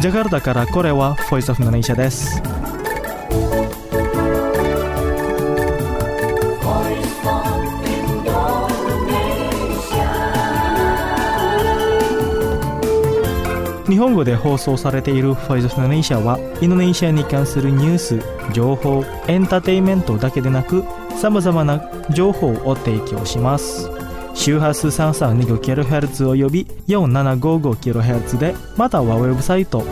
ジャカルタからこれは Voice of Indonesia です。日本語で放送されている Voice of Indonesia はインドネシアに関するニュース、情報、エンターテインメントだけでなく様々な情報を提供します。周波数 3325kHz および 4755kHz で、またはウェブサイト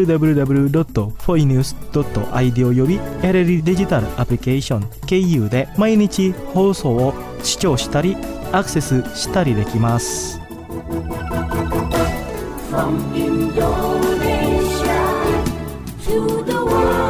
www.foinews.id および LLD デジタルアプリケーション KU で毎日放送を視聴したりアクセスしたりできます。From Indonesia to the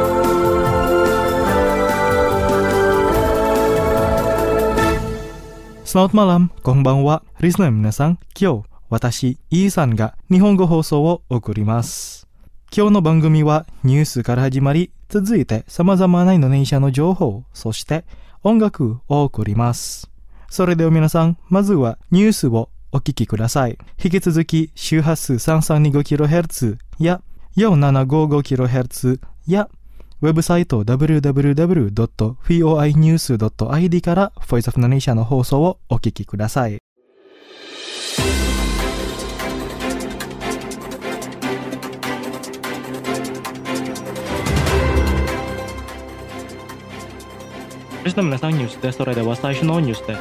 world。Selamat malam, konbanwa, listener 皆さん。今日、私、イーさんが日本語放送を送ります。今日の番組はニュースから始まり、続いて様々なインドネシアの情報、そして音楽を送ります。それでは皆さん、まずはニュースをお聞きください。引き続き周波数 3325kHz や 4755kHz やウェブサイト www.foinews.id から Voice of Indonesia の放送をお聞きください。皆さんニュースです。それでは最初のニュースです。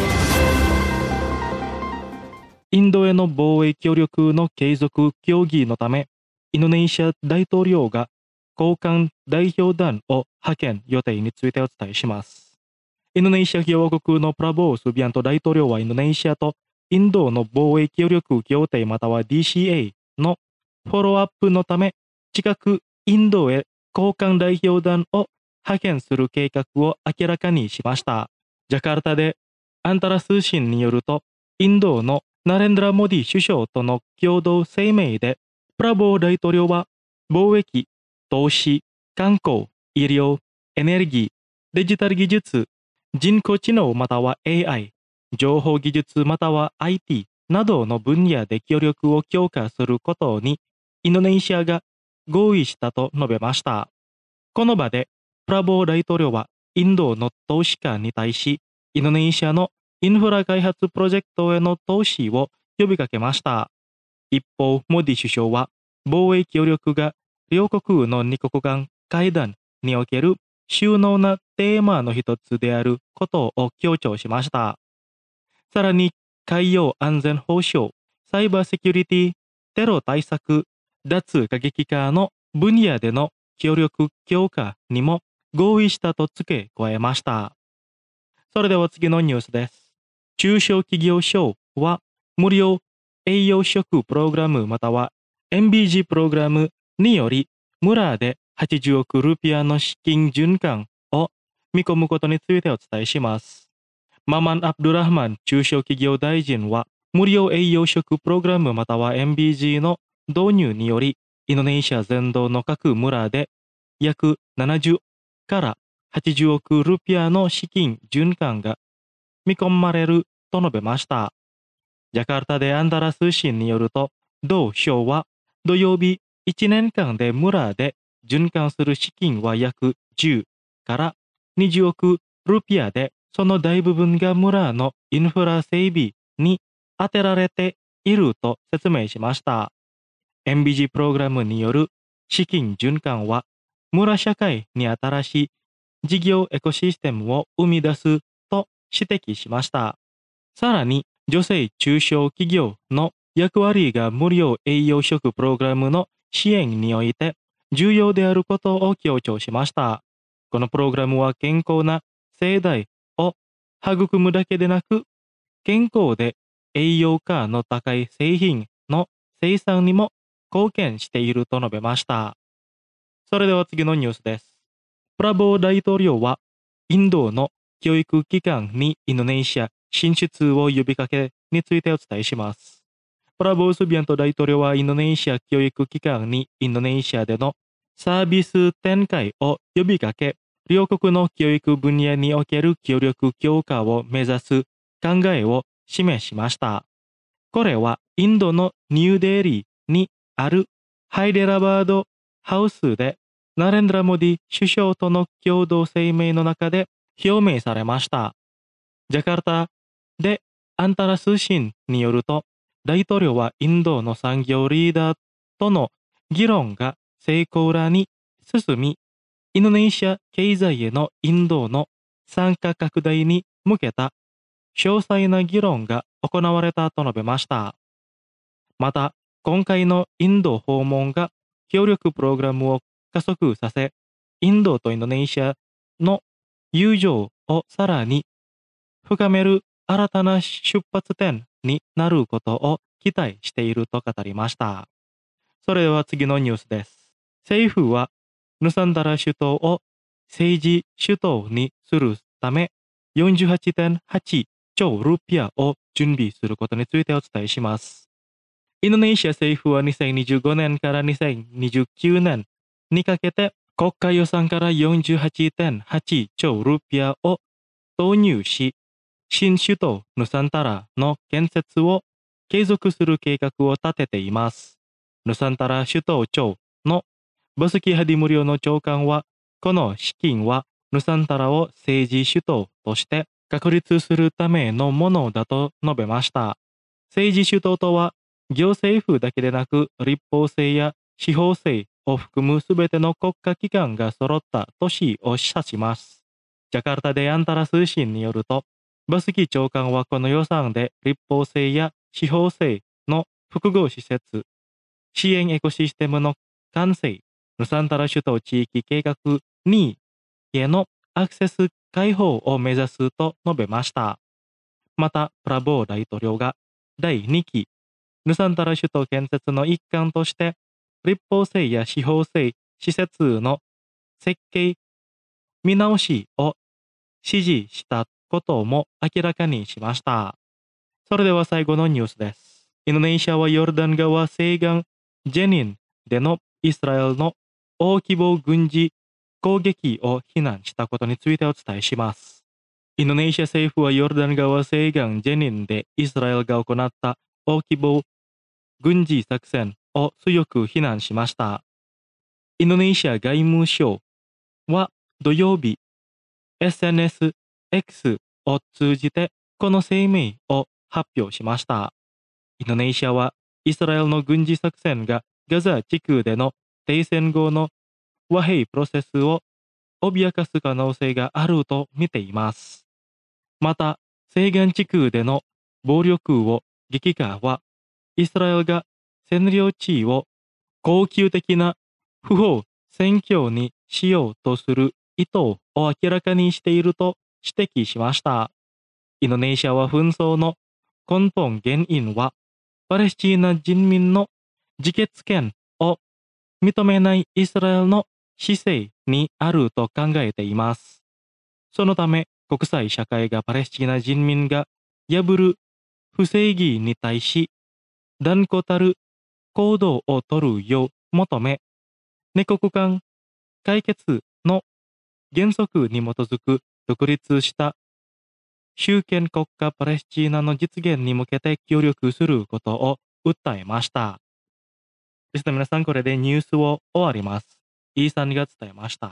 インドへの防衛協力の継続協議のため、インドネシア大統領が高官代表団を派遣予定についてお伝えします。インドネシア共和国のプラボー・スビアント大統領はインドネシアとインドの防衛協力協定または DCA のフォローアップのため、近くインドへ高官代表団を派遣する計画を明らかにしました。ジャカルタでアンタラ通信によると、インドのナレンドラ・モディ首相との共同声明で、プラボー大統領は貿易、投資、観光、医療、エネルギー、デジタル技術、人工知能または AI、情報技術または IT などの分野で協力を強化することにインドネシアが合意したと述べました。この場で、プラボー大統領はインドの投資家に対し、インドネシアのインフラ開発プロジェクトへの投資を呼びかけました。一方、モディ首相は防衛協力が両国の二国間会談における主要なテーマの一つであることを強調しました。さらに、海洋安全保障、サイバーセキュリティ、テロ対策、脱過激化の分野での協力強化にも合意したと付け加えました。それでは次のニュースです。中小企業省は無料栄養食プログラムまたは MBG プログラムにより村で80億ルピアの資金循環を見込むことについてお伝えします。ママン・アブドゥラハマン中小企業大臣は無料栄養食プログラムまたは MBG の導入によりインドネシア全土の各村で約70から80億ルピアの資金循環が見込まれると述べました。ジャカルタでアンダラ通信によると、同省は土曜日1年間で村で循環する資金は約10から20億ルピアで、その大部分が村のインフラ整備に充てられていると説明しました。MBG プログラムによる資金循環は、村社会に新しい事業エコシステムを生み出すと指摘しました。さらに、女性中小企業の役割が無料栄養食プログラムの支援において重要であることを強調しました。このプログラムは健康な世代を育むだけでなく、健康で栄養価の高い製品の生産にも貢献していると述べました。それでは次のニュースです。プラボー大統領はインドの教育機関にインドネシア進出を呼びかけについてお伝えします。プラボー・スビアント大統領はインドネシア教育機関にインドネシアでのサービス展開を呼びかけ、両国の教育分野における協力強化を目指す考えを示しました。これはインドのニューデリーにあるハイデラバードハウスでナレンドラ・モディ首相との共同声明の中で表明されました。ジャカルタでアンタラ通信によると、大統領はインドの産業リーダーとの議論が成功裏に進み、インドネシア経済へのインドの参加拡大に向けた詳細な議論が行われたと述べました。また、今回のインド訪問が協力プログラムを加速させ、インドとインドネシアの友情をさらに深める新たな出発点になることを期待していると語りました。それでは次のニュースです。政府はヌサンダラ首都を政治首都にするため48.8兆ルピアを準備することについてお伝えします。インドネシア政府は2025年から2029年にかけて国家予算から48.8兆ルピアを投入し、新首都ヌサンタラの建設を継続する計画を立てています。ヌサンタラ首都庁のバスキ・ハディムリオの長官は、この資金はヌサンタラを政治首都として確立するためのものだと述べました。政治首都とは、行政府だけでなく立法制や司法制を含むすべての国家機関が揃った都市を指します。ジャカルタでアンタラ通信によると、バスキ長官はこの予算で立法制や司法制の複合施設、支援エコシステムの完成、ヌサンタラ首都地域計画2へのアクセス開放を目指すと述べました。また、プラボー大統領が第2期ヌサンタラ首都建設の一環として、立法制や司法制施設の設計見直しを指示したことも明らかにしました。それでは最後のニュースです。インドネシアはヨルダン川西岸ジェニンでのイスラエルの大規模軍事攻撃を非難したことについてお伝えします。インドネシア政府はヨルダン川西岸ジェニンでイスラエルが行った大規模軍事作戦を強く非難しました。インドネシア外務省は土曜日、SNSX を通じてこの声明を発表しました。インドネシアはイスラエルの軍事作戦がガザ地区での停戦後の和平プロセスを脅かす可能性があると見ています。また、西岸地区での暴力を激化はイスラエルが占領地を恒久的な不法占拠にしようとする意図を明らかにしていると指摘しました。インドネシアは紛争の根本原因はパレスチナ人民の自決権を認めないイスラエルの姿勢にあると考えています。そのため国際社会がパレスチナ人民が破る不正義に対し断固たる行動を取るよう求め、二国間解決の原則に基づく独立した主権国家パレスチナの実現に向けて協力することを訴えました。ですので皆さん、これでニュースを終わります。イーサンが伝えました。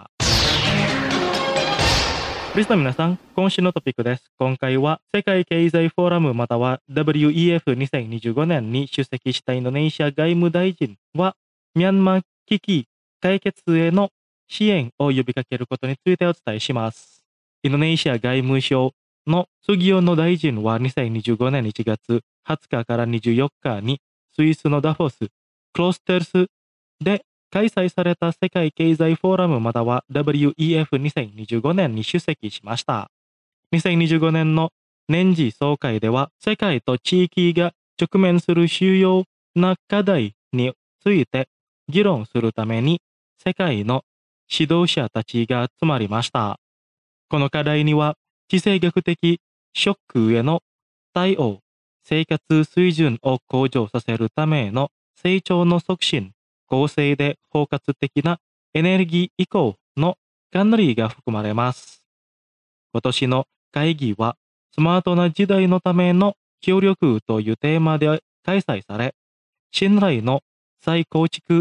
リスナーの皆さん、今週のトピックです。今回は世界経済フォーラムまたは WEF2025 年に出席したインドネシア外務大臣は、ミャンマー危機解決への支援を呼びかけることについてお伝えします。インドネシア外務省のスギヨノ大臣は2025年1月20日から24日にスイスのダフォス、クロステルスで開催された世界経済フォーラムまたは WEF2025 年に出席しました。2025年の年次総会では世界と地域が直面する主要な課題について議論するために世界の指導者たちが集まりました。この課題には地政学的ショックへの対応、生活水準を向上させるための成長の促進、公正で包括的なエネルギー移行の管理が含まれます。今年の会議はスマートな時代のための協力というテーマで開催され、信頼の再構築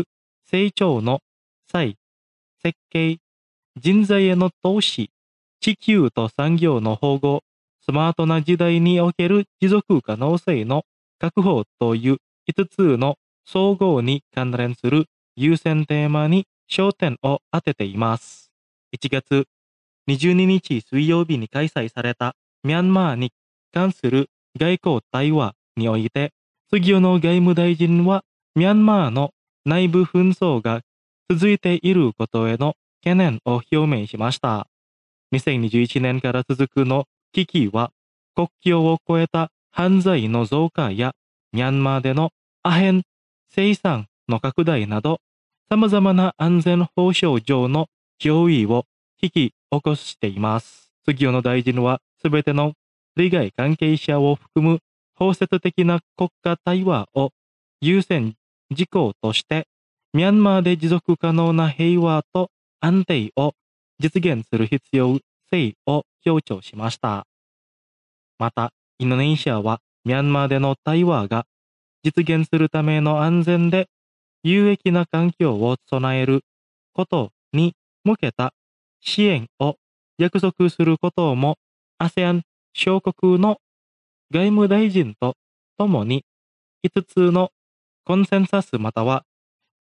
成長の際、設計、人材への投資、地球と産業の保護、スマートな時代における持続可能性の確保という5つの総合に関連する優先テーマに焦点を当てています。1月22日水曜日に開催されたミャンマーに関する外交対話において、杉尾の外務大臣はミャンマーの内部紛争が続いていることへの懸念を表明しました。2021年から続くの危機は、国境を越えた犯罪の増加やミャンマーでのアヘン生産の拡大など、様々な安全保障上の脅威を引き起こしています。杉尾の大臣は、すべての利害関係者を含む包摂的な国家対話を優先事項として、ミャンマーで持続可能な平和と安定を実現する必要性を強調しました。また、インドネシアはミャンマーでの対話が実現するための安全で有益な環境を備えることに向けた支援を約束することも ASEAN 諸国の外務大臣と共に5つのコンセンサスまたは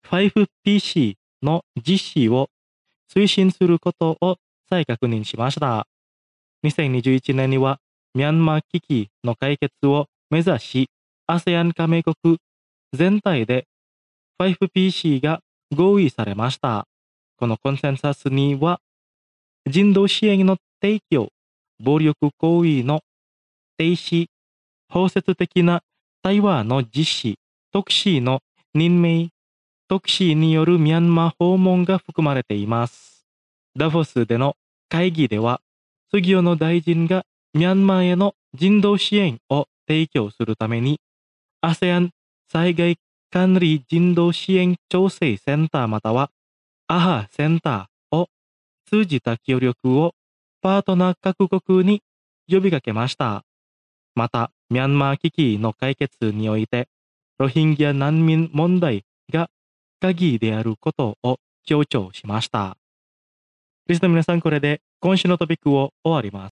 5PC の実施を推進することを再確認しました。2021年にはミャンマー危機の解決を目指し、ASEAN 加盟国全体で 5PC が合意されました。このコンセンサスには、人道支援の提供、暴力行為の停止、包摂的な対話の実施、特使の任命、特使によるミャンマー訪問が含まれています。ダボスでの会議では、杉尾の大臣がミャンマーへの人道支援を提供するために、ASEAN 災害管理人道支援調整センターまたは AHA センターを通じた協力をパートナー各国に呼びかけました。また、ミャンマー危機の解決において、ロヒンギャ難民問題が鍵であることを強調しました。リスナーの皆さん、これで今週のトピックを終わります。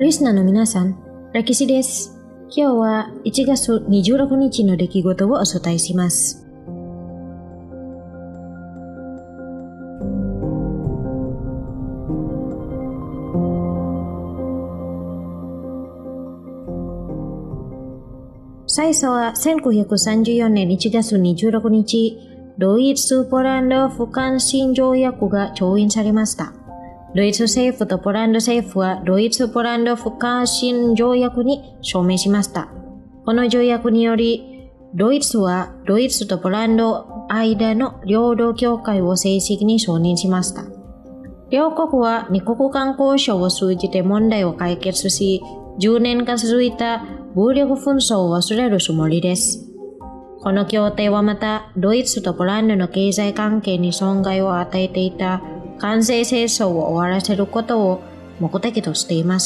リスナーの皆さん、ラキシです。今日は1月26日の出来事をお伝えします。最初は1934年1月26日、ドイツ・ポランド不干侵条約が調印されました。ドイツ政府とポランド政府はドイツ・ポランド不干侵条約に署名しました。この条約により、ドイツはドイツとポランド間の領土境界を正式に承認しました。両国は二国間交渉を通じて問題を解決し、10年間続いた暴力紛争を忘れるつもりです。この協定はまた、ドイツとポランドの経済関係に損害を与えていた関税戦争を終わらせることを目的としています。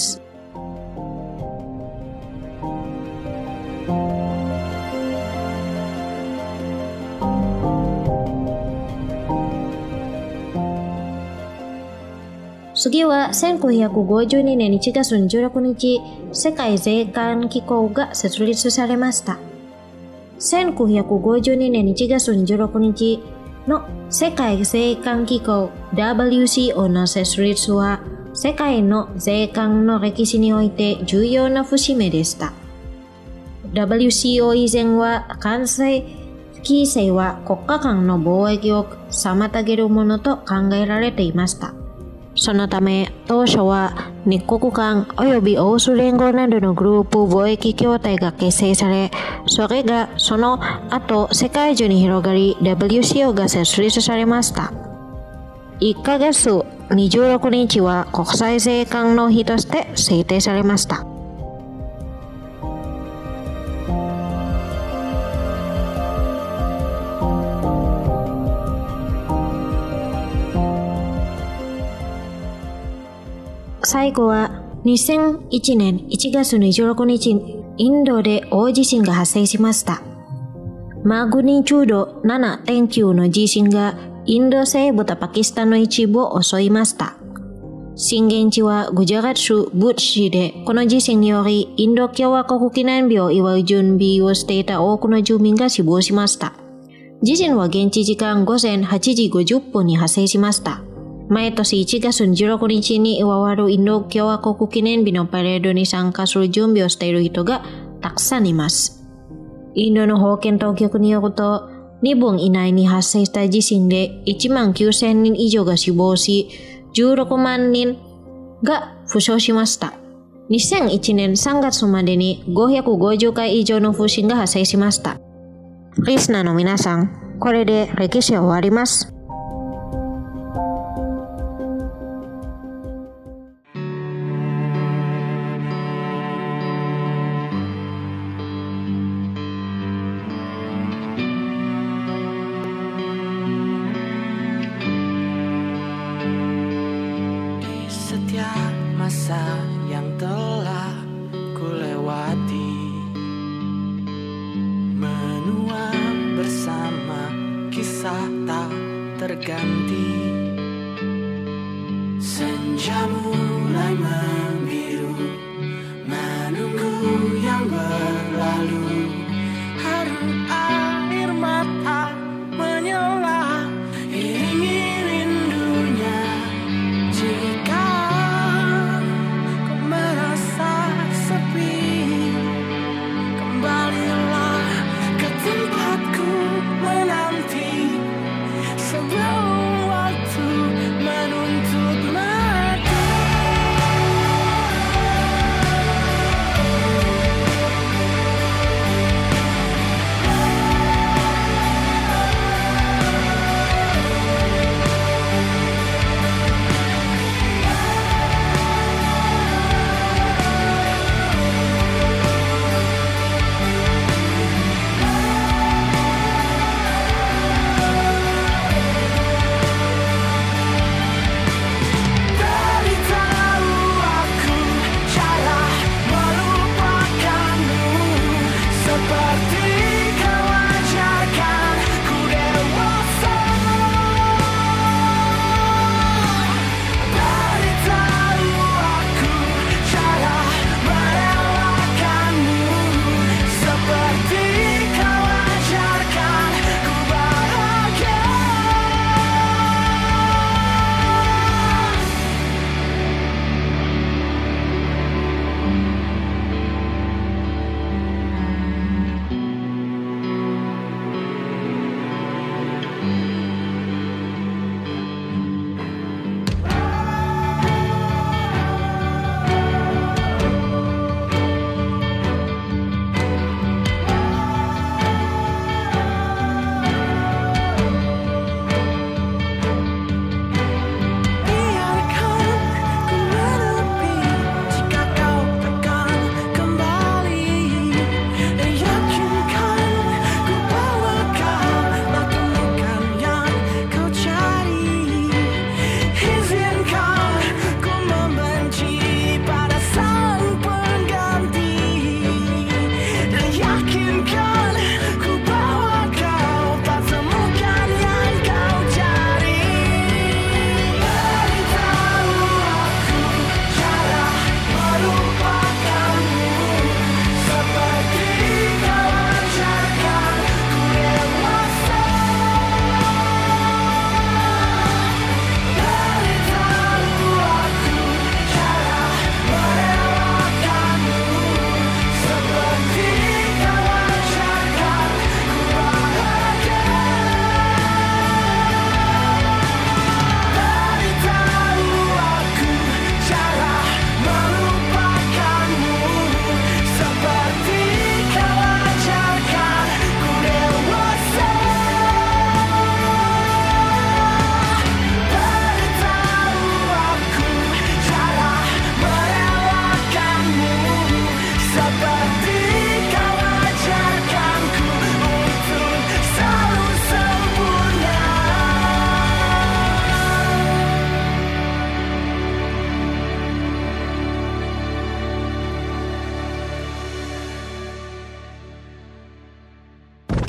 次は1952年1月26日、世界税関機構が設立されました。1952年1月26日の世界税関機構 WCO の設立は、世界の税関の歴史において重要な節目でした。WCO 以前は関税規制は国家間の貿易を妨げるものと考えられていました。そのため、当初は日国間及び欧州連合などのグループ貿易協定が結成され、それがその後世界中に広がり WCO が設立されました。1ヶ月26日は国際税関の日として制定されました。最後は2001年1月26日、インドで大地震が発生しました。マグニチュード 7.9 の地震がインド西部とパキスタンの一部を襲いました。震源地はグジャラット州ブッチ市で、この地震によりインド共和国記念日を祝う準備をしていた多くの住民が死亡しました。地震は現地時間午前8時50分に発生しました。毎年1月16日に祝われるインド共和国記念日のパレードに参加する準備をしている人がたくさんいます。インドの保健当局によると、2分以内に発生した地震で19,000人以上が死亡し、16万人が負傷しました。2001年3月までに550回以上の地震が発生しました。リスナーの皆さん、これで歴史は終わります。 Masa yang telah kulewati, menua bersama kisah tak terganti. Senja mulai membiru, menunggu yang berlalu. Haru air mata menyela, iringi rindunya. Jika sebelum waktu menuntut mati.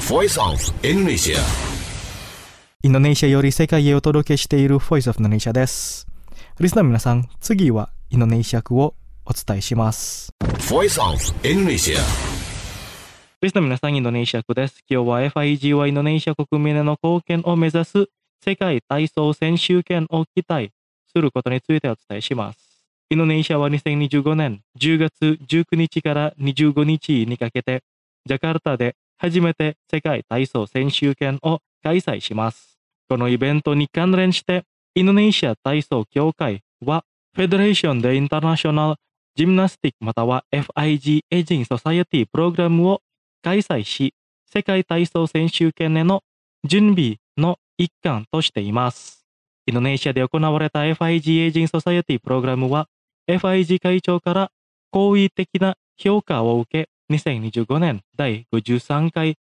Voice of Indonesia。 インドネシアより世界へお届けしている Voice of Indonesia です。リスナーの皆さん、次はインドネシア語をお伝えします。 Voice of Indonesia。 リスナーの皆さん、インドネシア語です。今日は FIG はインドネシア国民への貢献を目指す世界体操選手権を期待することについてお伝えします。インドネシアは2025年10月19日から25日にかけて、ジャカルタで初めて世界体操選手権を開催します。このイベントに関連して、インドネシア体操協会は、フェデレーションでインターナショナルジムナスティックまたは FIG エイジングソサイエティプログラムを開催し、世界体操選手権への準備の一環としています。インドネシアで行われた FIG エイジングソサイエティプログラムは、FIG 会長から好意的な評価を受け、2025年第53回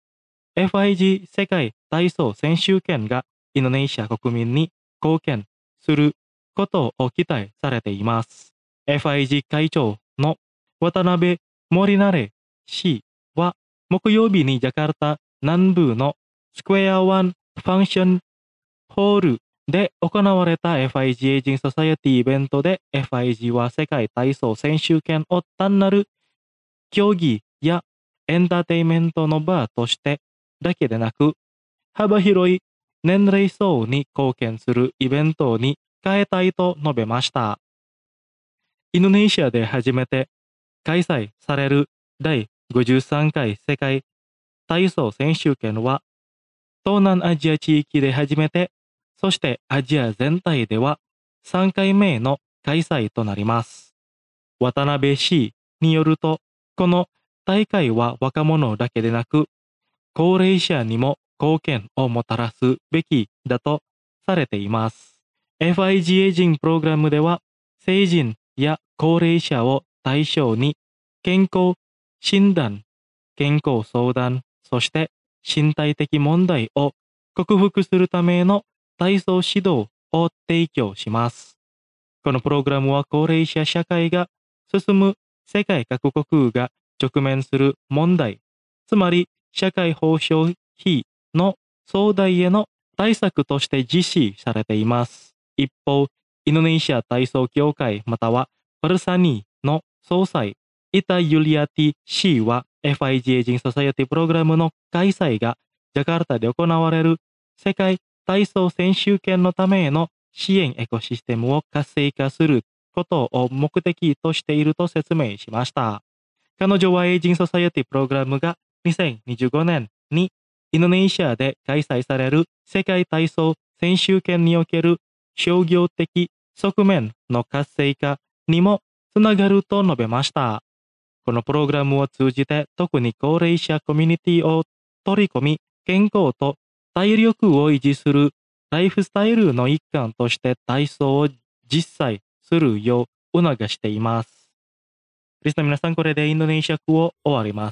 FIG 世界体操選手権がインドネシア国民に貢献することを期待されています。FIG 会長の渡辺森成氏は木曜日にジャカルタ南部のスクエアワンファンクションホールで行われた FIG エイジングソサイエティイベントで FIG は世界体操選手権を単なる競技やエンターテインメントの場としてだけでなく、幅広い年齢層に貢献するイベントに変えたいと述べました。インドネシアで初めて開催される第53回世界体操選手権は、東南アジア地域で初めて、そしてアジア全体では3回目の開催となります。渡辺氏によると、この大会は若者だけでなく、高齢者にも貢献をもたらすべきだとされています。FIG エイジングプログラムでは、成人や高齢者を対象に健康診断、健康相談、そして身体的問題を克服するための体操指導を提供します。このプログラムは高齢者社会が進む世界各国が直面する問題、つまり社会保障費の増大への対策として実施されています。一方、インドネシア体操協会またはパルサニーの総裁、イタ・ユリアティ氏は FIG エイジングソサイエティプログラムの開催がジャカルタで行われる世界体操選手権のための支援エコシステムを活性化することを目的としていると説明しました。彼女はエイジングソサイエティプログラムが2025年にインドネシアで開催される世界体操選手権における商業的側面の活性化にもつながると述べました。このプログラムを通じて特に高齢者コミュニティを取り込み、健康と体力を維持するライフスタイルの一環として体操を実践するよう促しています。リスナーの皆さん、これでインドネシア語を終わります。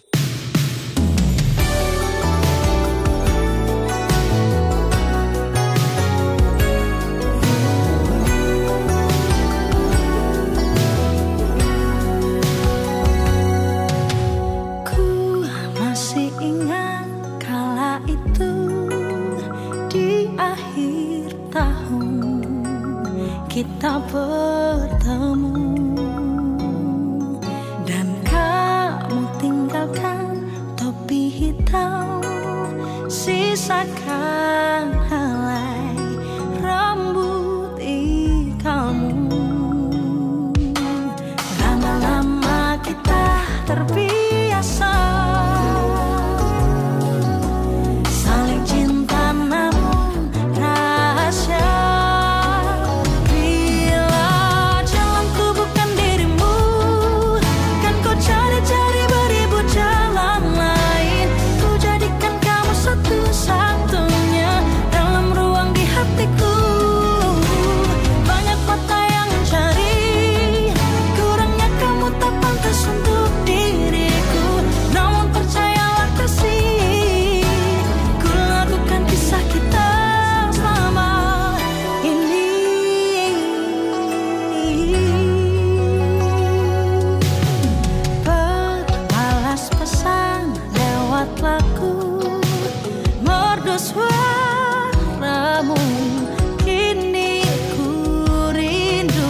Ku masih ingat kala itu di akhir tahun kita bertemu. Sisakan helai rambut kamu. Lama-lama kita terbiasa saling cinta namun rahasia. Bila jalanku bukan dirimu, kan kau cari-cari beribu jalan lain. Ku jadikan kamu satu-satunya. suaramu kini ku rindu.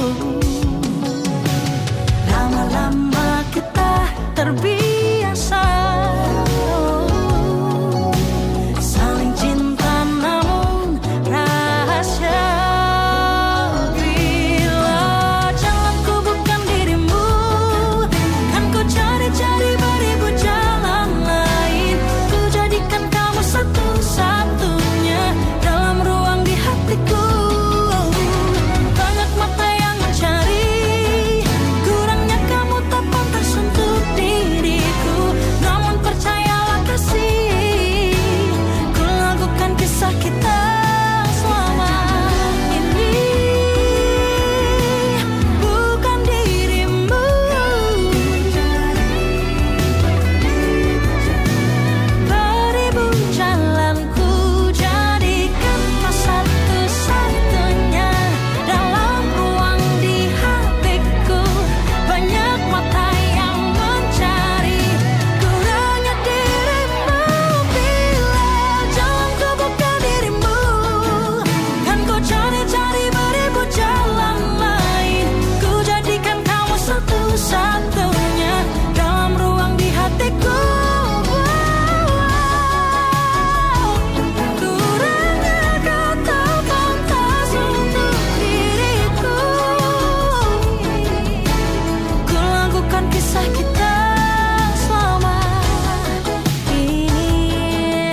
Lama-lama kita terbiasa saling cinta namun rahasia. Bila jalanku bukan dirimu, kan ku cari-cari beribu jalan lain. Ku jadikan kamu satu-satunya dalam ruang di hatiku. Banyak mata yang mencari, kurangnya kamu tak pantas untuk diriku. Namun percayalah kasih, ku lakukan kisah kita selama ini. Bukan dirimu, beribu jalan ku jadikan kau satu-satunya dalam ruang di hatiku. Banyak mata yang mencari, kurangnya dirimu. Bila jalanku bukan dirimu, kan ku cari-cari beribu jalan lain. Ku jadikan kamu satu-satunya dalam ruang di hatiku. Kurangnya kau tak pantas untuk diriku. Ku lakukan kisah kita selama ini.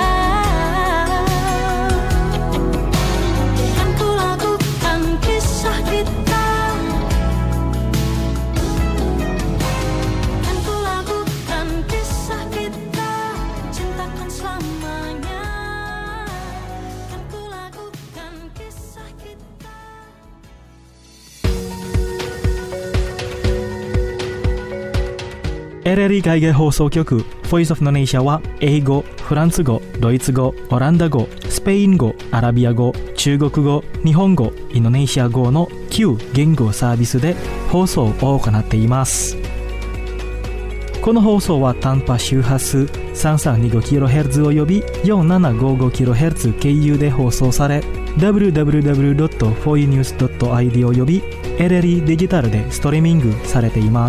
Kan ku lakukan kisah kita. Kan ku lakukan kisah kita, cintakan selamanya. Kan ku lakukan kisah kita. LLE 海外放送局 Voice of Indonesia は英語、フランス語、ドイツ語、オランダ語、スペイン語、アラビア語、中国語、日本語、インドネシア語の9言語サービスで放送を行っています。この放送は短波周波数 3325kHz および 4755kHz 経由で放送され、www.foinews.id および LLE デジタルでストリーミングされています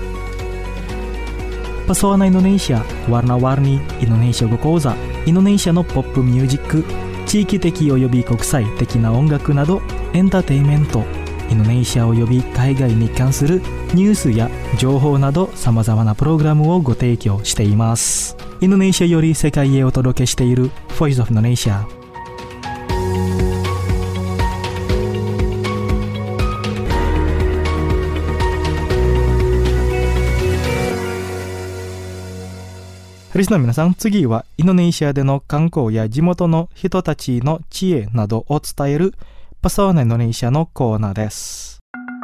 。Pesona Indonesia, warna-warni Indonesia語講座、インドネシアのポップミュージック、地域的および国際的な音楽などエンターテインメント、インドネシアおよび海外に関するニュースや情報など様々なプログラムをご提供しています。インドネシアより世界へお届けしている Voice of Indonesia。リスナーの皆さん、次はインドネシアでの観光や地元の人たちの知恵などを伝えるパソーナインドネシアのコーナーです。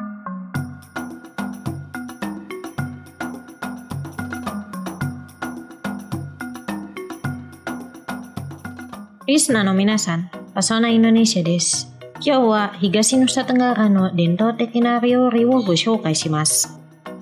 リスナーの皆さん、パソーナインドネシアです。今日は東ヌサタガラの伝統的な料理をご紹介します。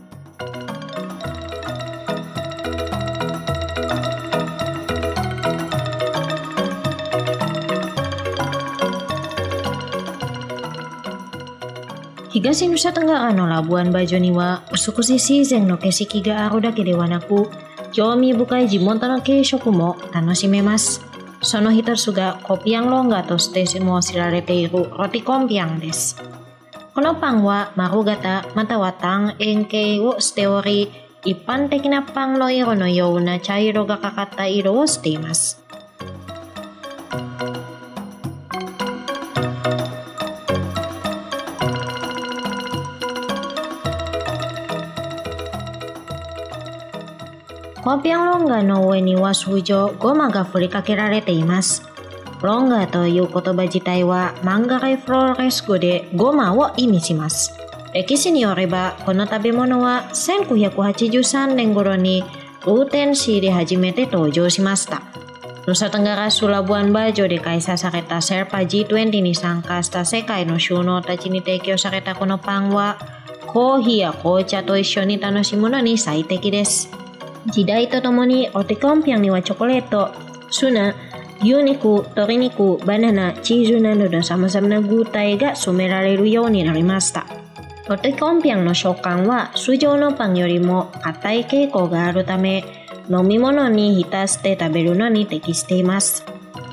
東ヌサタガラのラブワンバジョには、少し自然の景色があるだけではなく、興味深い地元の軽食も楽しめます。その一つがコピアンロンガとしても知られているロティコンピアンです。このパンは丸型または単円形をしており、一般的なパンの色のような茶色がかかった色をしています。コピアンロンガの上には通常ゴマが振りかけられています。ロンガという言葉自体はマンガレフローレス語でゴマを意味します。歴史によればこの食べ物は1983年頃にグーテンシーで初めて登場しました。Nusa Tenggara Labuan Bajo で開催されたシェルパ G20 に参加した世界の首脳たちに提供されたこのパンはコーヒーや紅茶と一緒に楽しむのに最適です。時代とともにロティコンピャンにはチョコレート、ツナ、 牛肉、鶏肉、バナナ、チーズなどの様々な具体が染められるようになりました。ロティコンピャンの食感は通常のパンよりも硬い傾向があるため、飲み物に浸して食べるのに適しています。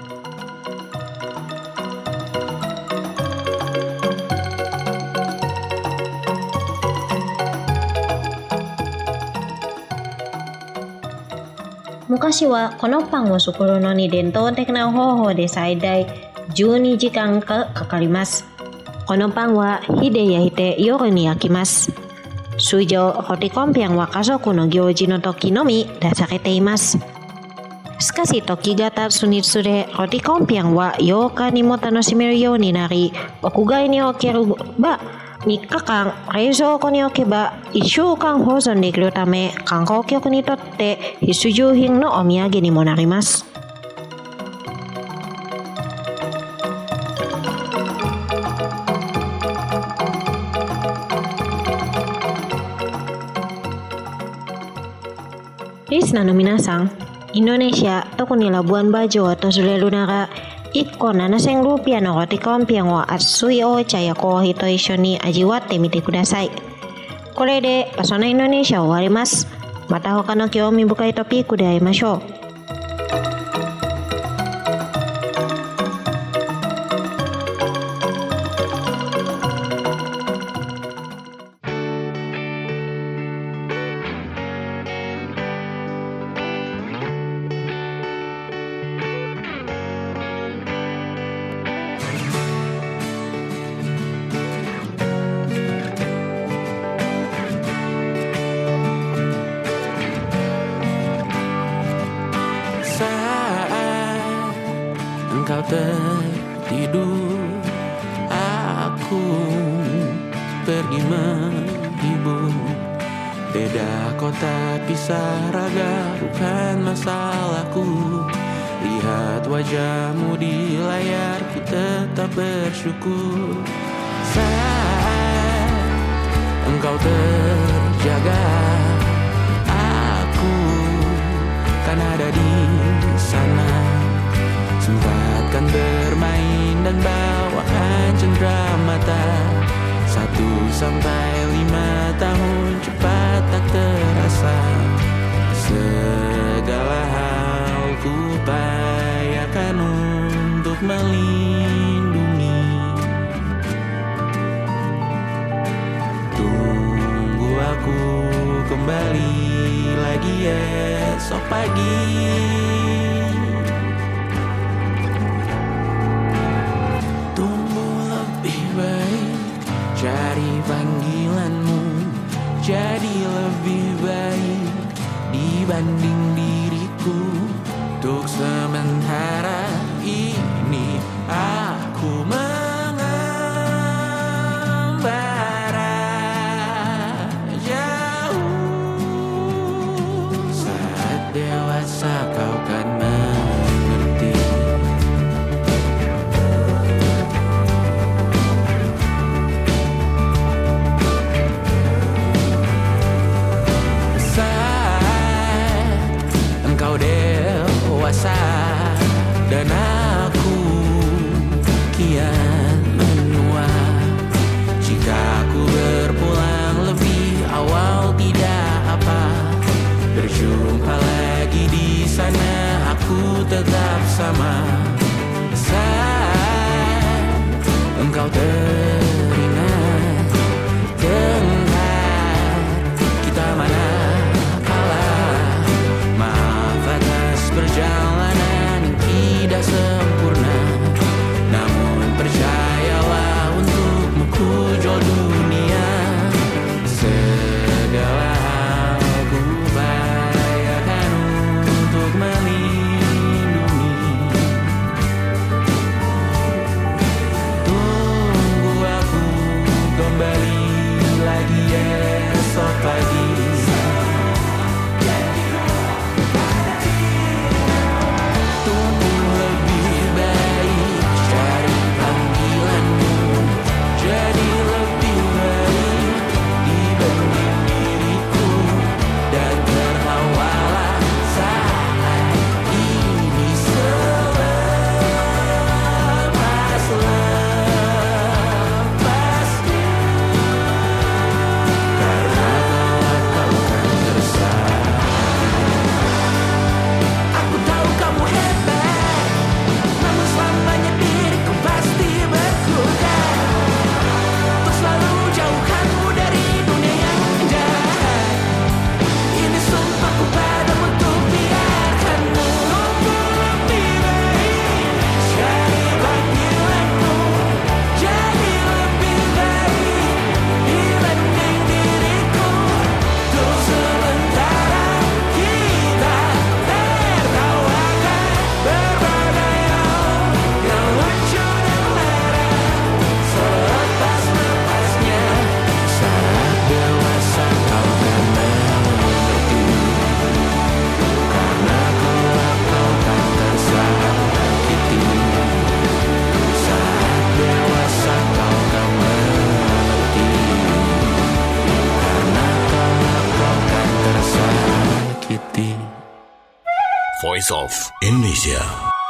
昔はこのパンを作るのに伝統的な方法で最大12時間がかかります。このパンは火で焼いて夜に焼きます。通常、ロティコンピャンは家族の行事の時のみ出されています。しかし時が経つにつれ、ロティコンピャンは8日にも楽しめるようになり、屋外に置ければ3日間、冷蔵庫に置けば1週間保存できるため、観光客にとって必需品のお土産にもなります。リスナーの皆さん、インドネシア、特にラブアンバジョを訪れるなら、1個7000ルピアのロティコンピャンを熱いお茶やコーヒーと一緒に味わってみてください。これでパソナインドネシアを終わります。また他の興味深いトピックで会いましょう。 Engkau tertidur, aku pergi menghibur. Beda kota pisah raga bukan masalahku. Lihat wajahmu di layar, ku tetap bersyukur. Saat engkau terjaga, aku kan ada di sana. Sempatkan bermain dan bawakan cendera mata. 1-5 tahun cepat tak terasa. Segala hal ku upayakan untuk melindungi. Tunggu aku kembali lagi esok pagi. Cari panggilanmu jadi lebih baik dibanding diriku. Untuk sementara ini aku mengembara jauh. Saat dewasa kau kan mengerti. Engkau dewasa dan aku kian menua. Jika aku berpulang lebih awal tidak apa. Berjumpa lagi di sana, aku tetap sama. Saat engkau teringat tengah kita mana perjalanan yang tidak sempurna. Namun percayalah untukmu ku jual dunia. Segala hal ku upayakan untuk melindungi. Tunggu Voice of Indonesia.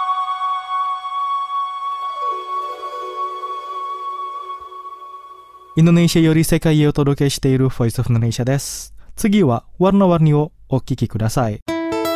インドネシアより世界へお届けしている Voice of Indonesia です。次はワルナワニをお聞きください。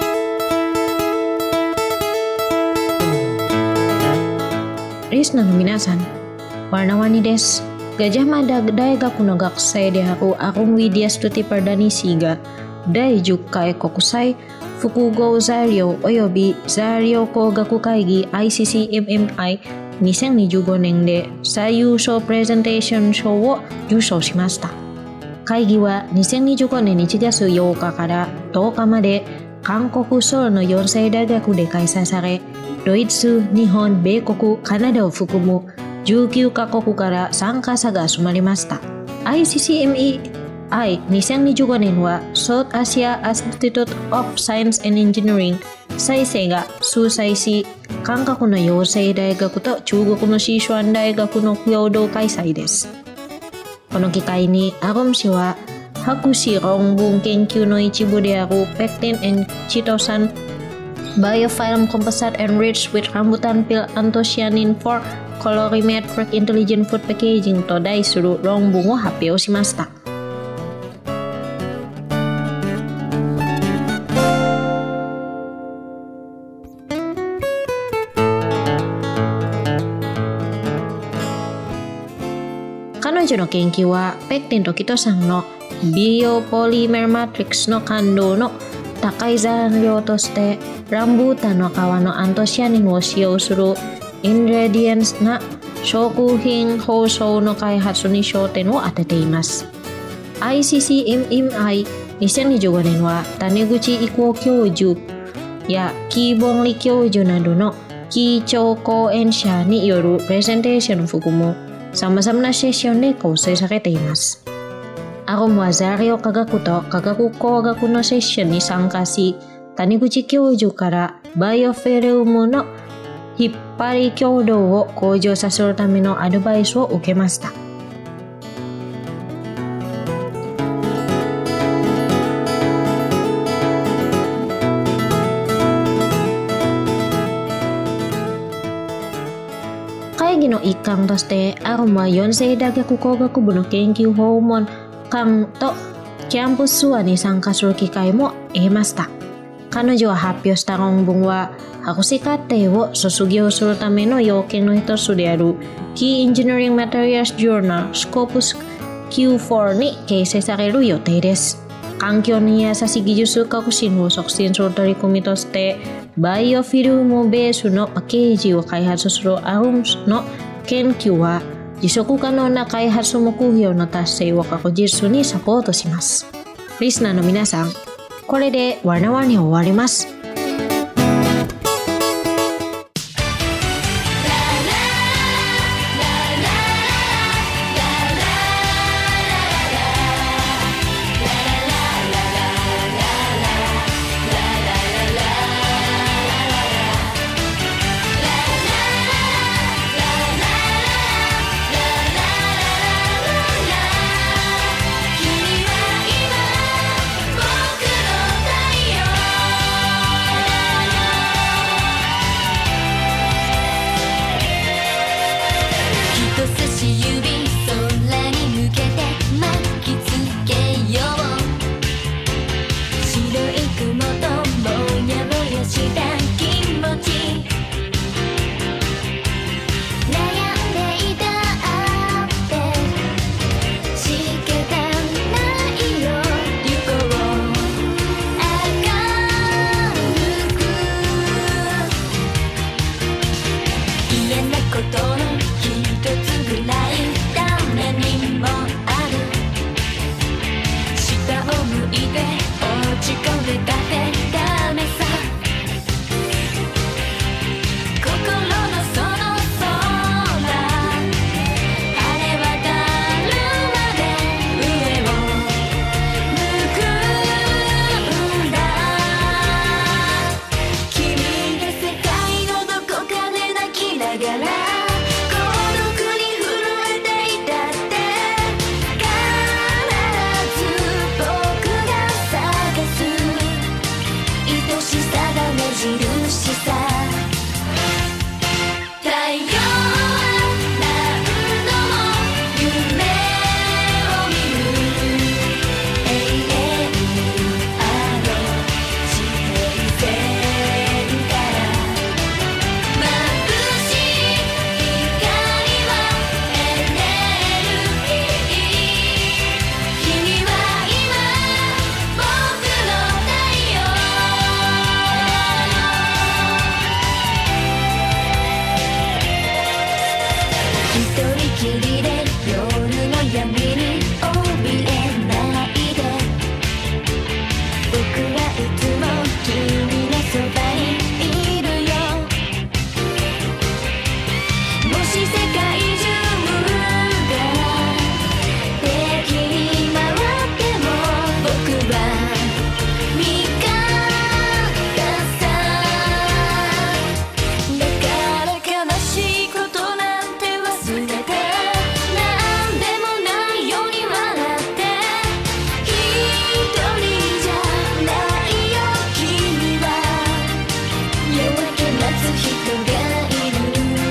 リスナーの皆さん、ワルナワニです。Gajah Mada Daigaku no Gakusai Dehaku Akung Widyastuti Pardhanisiga Daijukai Kokusai Fukugo Zario Oyobi Zario Kogaku Kaigi ICCMMI 2025年で最優秀プレゼンテーション賞を受賞しました。会議は2025年1月8日から10日まで韓国ソウルの4世大学で開催され、ドイツ、日本、米国、カナダを含む19カ国から参加者が集まりました。ICCMEI2025 年は South Asia Institute of Science and Engineering サイセイが主催し、韓国の養成大学と中国のシーシュアン大学の共同開催です。この機会にアゴム氏は博士論文研究の一部である Pectin and Chitosan Biofilm Composite enriched with rambutan peel anthocyanin for Colorimetric Intelligent Food Packaging と題する論文を発表しました。彼女の研究はペクテンとキトサンのビオポリメルマトリックスの感度の高い残量としてランブータンの皮のアントシアニンを使用するイングレディエンスな食品包装の開発に焦点を当てています。ICCMMI2025 年は谷口郁夫教授やキーボンリ教授などの基調講演者によるプレゼンテーションを含む様々なセッションで構成されています。アゴムは材料科学と化学工学のセッションに参加し、谷口教授からバイオフィルムの引っ張り強度を向上させるためのアドバイスを受けました。会議の一環としてアゴムは4世大学工学部の研究訪問館とキャンプツアーに参加する機会も得ました。彼女が発表した論文は博士課程を卒業するための要件の一つである Key Engineering Materials Journal Scopus Q4 に掲載される予定です。環境に優しい技術革新を促進する取り組みとしてバイオフィルムベースのパッケージを開発するアゴムの研究は持続可能な開発目標の達成を確実にサポートします。リスナーの皆さん、これでワルナワニ終わります。 きりで夜の闇に怯えないで僕はいつも君のそばにいるよもし世界中が敵に回っても僕は味方さだから悲しいことなんて忘れてなんでもないように笑って一人じゃないよ君は夜明け待つ人がいる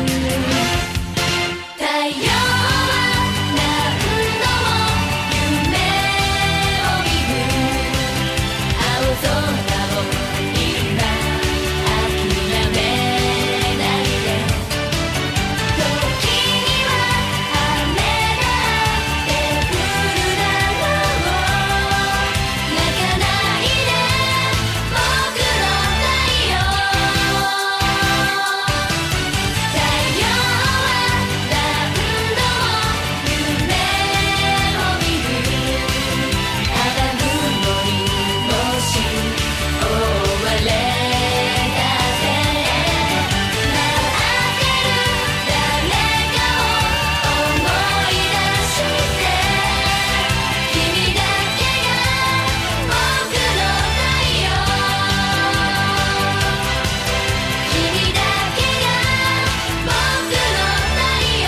太陽は何度も夢を見る青空を今諦めないで時には雨が降るだろう泣かないで僕の太陽太陽は何度も夢を見る雨雲にもし追われたぜ待ってる誰かを思い出して君だけが僕の太陽君だけが僕の太陽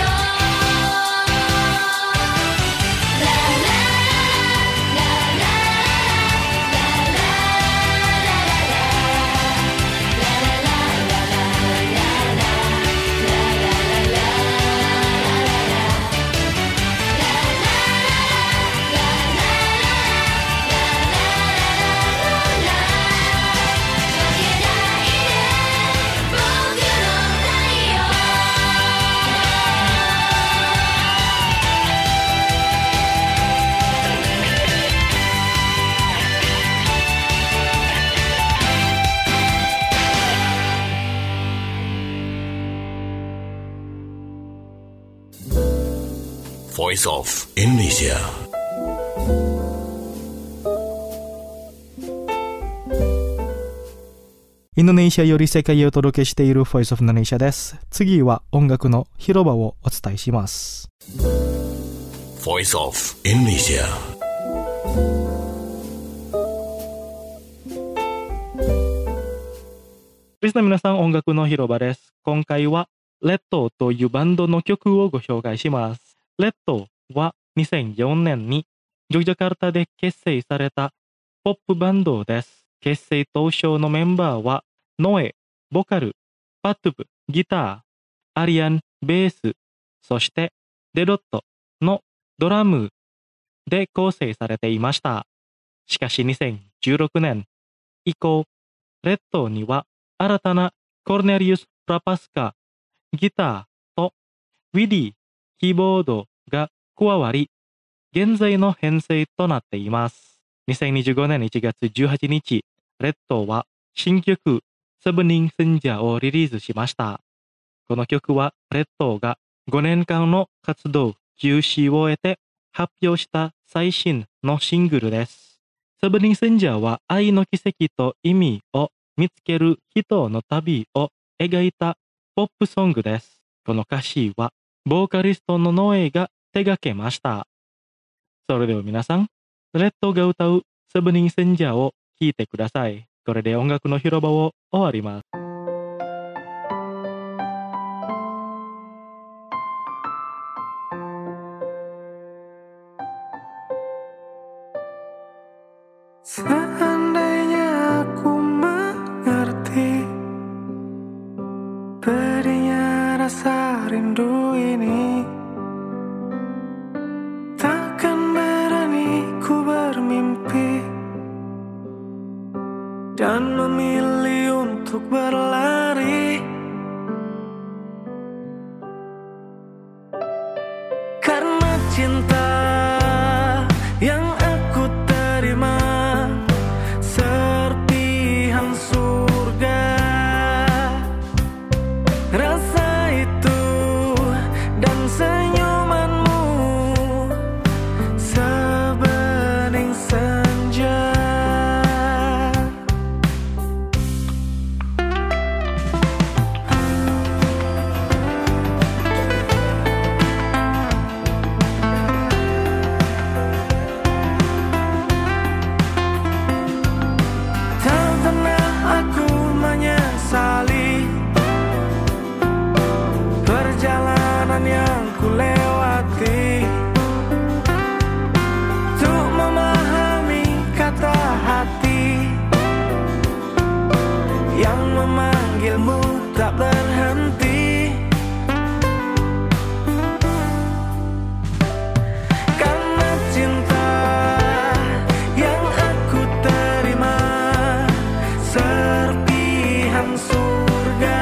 ラララララ Voice of Indonesia. インドネシアより世界へお届けしている Voice of Indonesia です。次は音楽の広場をお伝えします。 Voice of Indonesia. リスナーの皆さん、音楽の広場です。今回はレッドというバンドの曲をご紹介します。レッドは2004年にジョグジャカルタで結成されたポップバンドです。結成当初のメンバーはノエ、ボカル、パトゥブ、ギター、アリアン、ベース、そしてデロットのドラムで構成されていました。しかし2016年以降、レッドには新たなコルネリウス・プラパスカ、ギターとウィディ、キーボードが加わり、現在の編成となっています。2025年1月18日、レッドは新曲セブニン・センジャーをリリースしました。この曲はレッドが5年間の活動休止を得て発表した最新のシングルです。セブニン・センジャーは愛の奇跡と意味を見つける人の旅を描いたポップソングです。この歌詞はボーカリストのノエが手掛けました。それでは皆さん、レッドが歌うセブニン・センジャーを聴いてください。これで音楽の広場を終わります。 Seandainya aku mengerti pedihnya rasa rindu ini, takkan berani ku bermimpi dan memilih untuk berlari. Karena cinta yang aku terima serpihan surga, rasa itu dan senyum Panggilmu tak berhenti, karena cinta yang aku terima serpihan surga.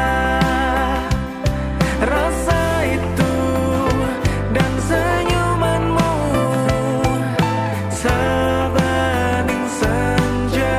Rasa itu dan senyumanmu sebening senja.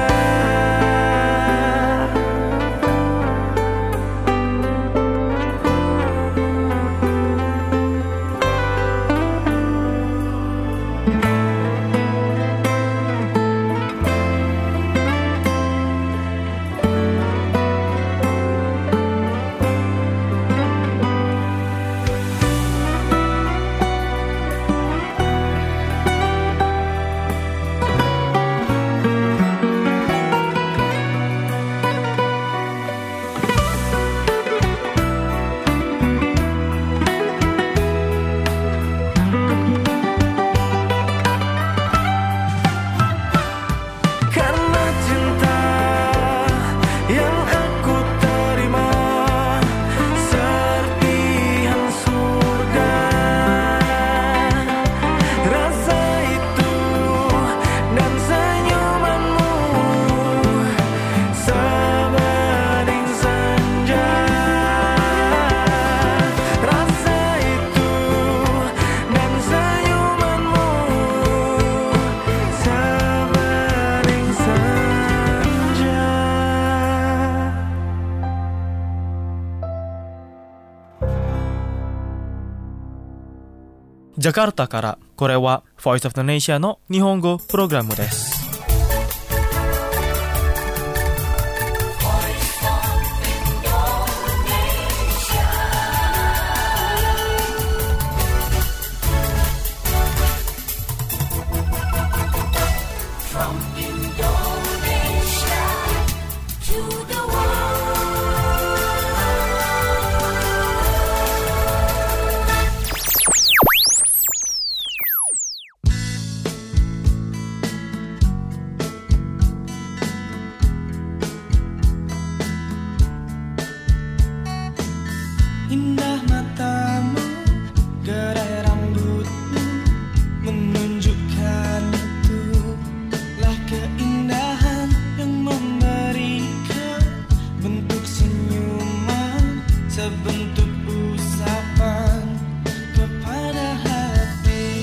Karena cinta yang aku terima serpihan surga. Rasa itu dan senyumanmu sebening senja. Rasa itu dan senyumanmu sebening senja. Jakarta からこれは Voice of Indonesia の日本語プログラムです。 Indah matamu, gerai rambutmu menunjukkan itulah keindahan yang memberikan bentuk senyuman sebentuk usapan kepada hati.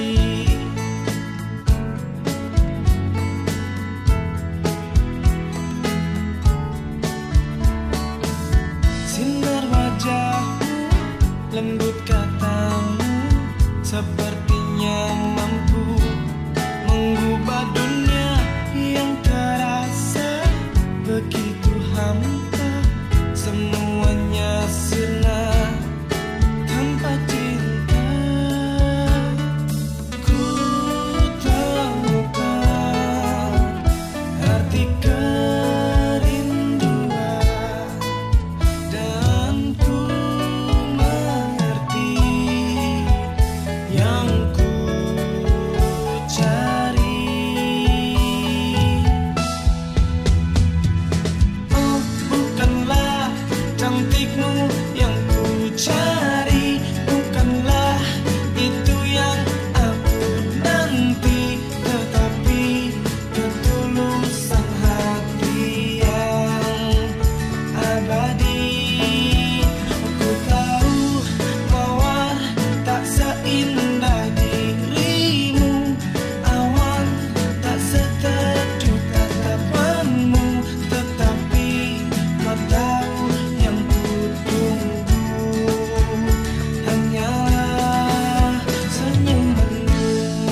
Sinar wajahmu, lembut katamu, sepertinya mampu mengubah dunia yang terasa begitu hampa. Semuanya sirna tanpa cinta. Ku temukan arti kerinduan dan ku mengerti yang ku cari. Oh, bukanlah cantikmu yang ku cari, bukanlah itu yang aku nanti, tetapi ketulusan hati yang abadi. Ku tahu mawar tak seindah dirimu, awan tak seteduh tatapanmu, tetapi kau tahu yang ku tunggu hanyalah senyumanmu.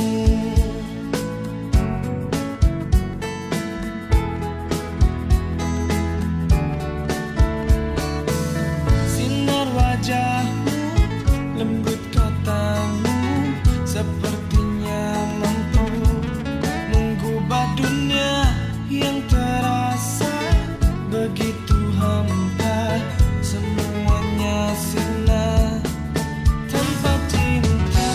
Sinar wajahmu, lembut katamu, sepertinya mampu mengubah dunia yang terasa begitu hampa. Semuanya sirna tanpa cinta.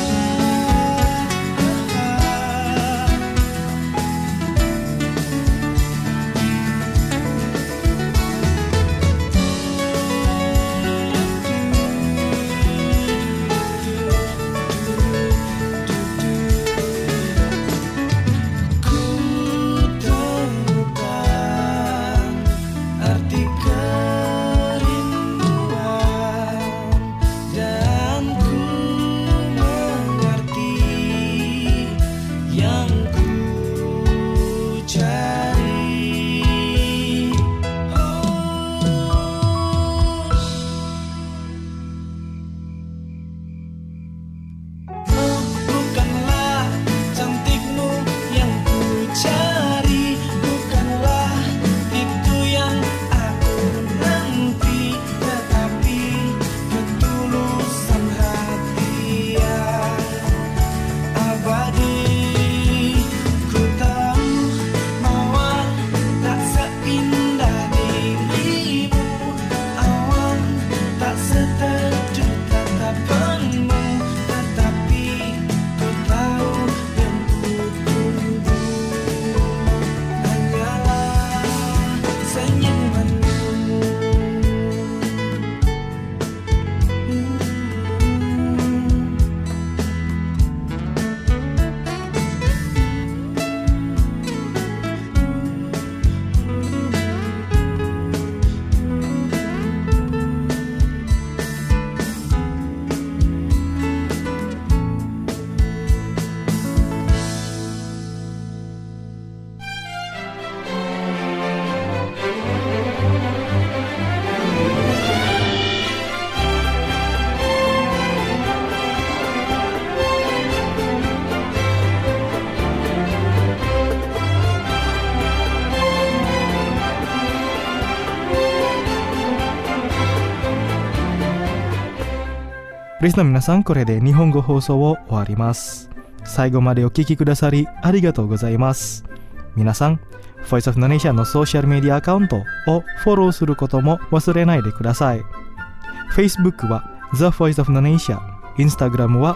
リスナーの皆さん、これで日本語放送を終わります。最後までお聞きくださりありがとうございます。皆さん、Voice of Indonesia のソーシャルメディアアカウントをフォローすることも忘れないでください。Facebook は The Voice of Indonesia、Instagram は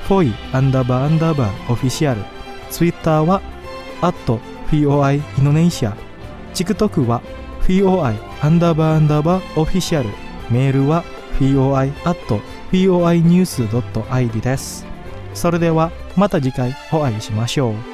foi__official、Twitter は@foi Indonesia、TikTok は foi__official、メールは foi@foinews.id です。それではまた次回お会いしましょう。